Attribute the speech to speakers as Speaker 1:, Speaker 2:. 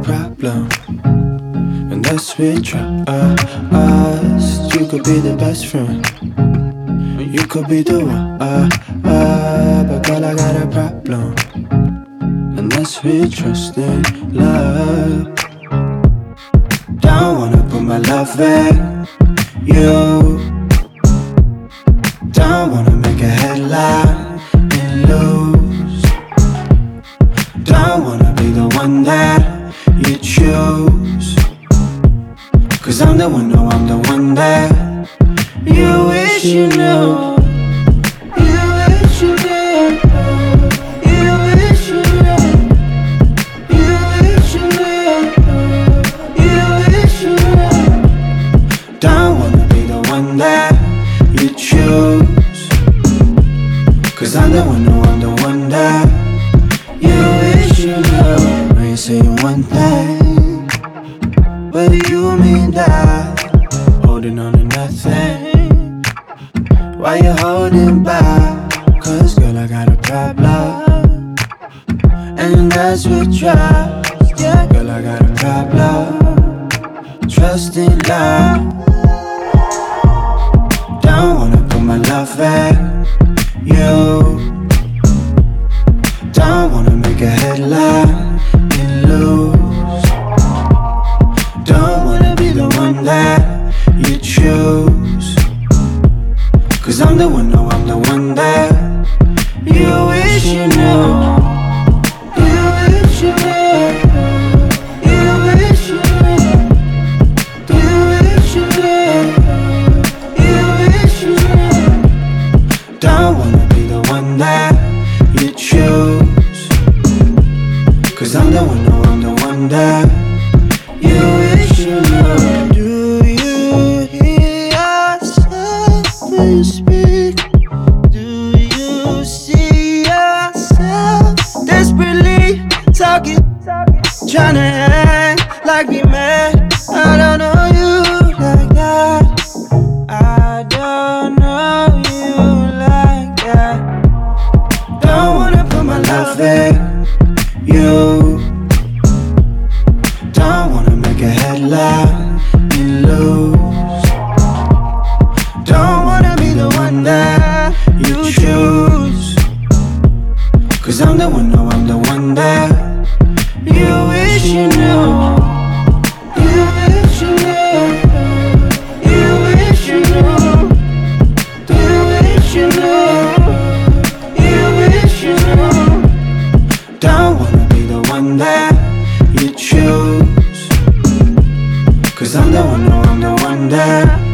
Speaker 1: problem, and that's with trust. You could be the best friend, you could be the one, but girl, I got a problem, and that's with trust in love. Don't wanna put my love in you, don't wanna make a headline and lose, don't wanna be the one that you choose, 'cause I'm the one, no, I'm the one that you wish you knew. You wish you knew. You wish you knew. You wish you knew. You wish you knew. Don't wanna be the one that you choose, 'cause I'm the one, no, I'm the one that you wish you knew. I ain't saying one thing, but do you mean that? Holding on to nothing, why you holding back? 'Cause girl, I got a problem, and that's with trust. Yeah, girl, I got a problem, trust in love. Don't wanna put my love in you, don't wanna make a headline and lose, don't wanna be the one that you choose, 'cause I'm the one, no, I'm the one that you wish you knew. You wish you knew. You wish you knew. You wish you knew. You wish you knew. Don't wanna be the one that you choose, 'cause I'm the one, no, I'm the one that you wish you knew. Do you hear yourself when you speak? Do you see yourself desperately talking, trying to act like we met? I don't know you like that. I don't know you like that. Don't wanna put my love in you, don't wanna make a headline and lose, don't wanna be the one that you choose, 'cause I'm the one, no, I'm the one that you wish you knew. You wish you knew. You wish you knew. You wish you knew. You wish you knew. Don't wanna be the one that you choose, 'cause I'm the one, no, I'm the one that